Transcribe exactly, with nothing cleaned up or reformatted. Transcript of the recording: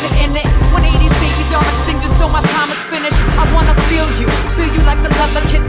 to end it. One of these babies, y'all extinguished, so my time is finished. I wanna feel you, feel you like the love that kiss